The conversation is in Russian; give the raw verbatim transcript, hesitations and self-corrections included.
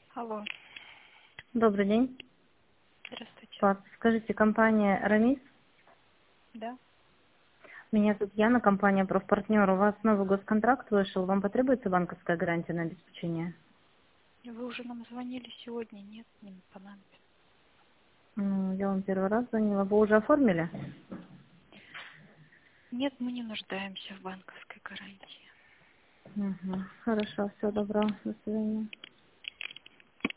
Алло. Добрый день. Здравствуйте. Пап, скажите, компания Рамис? Да? Меня зовут Яна, компания «Профпартнер». У вас новый госконтракт вышел. Вам потребуется банковская гарантия на обеспечение? Вы уже нам звонили сегодня? Нет, не понадобится. Ну, я вам первый раз звонила. Вы уже оформили? Нет, мы не нуждаемся в банковской гарантии. Угу. Хорошо, все, добро. До свидания.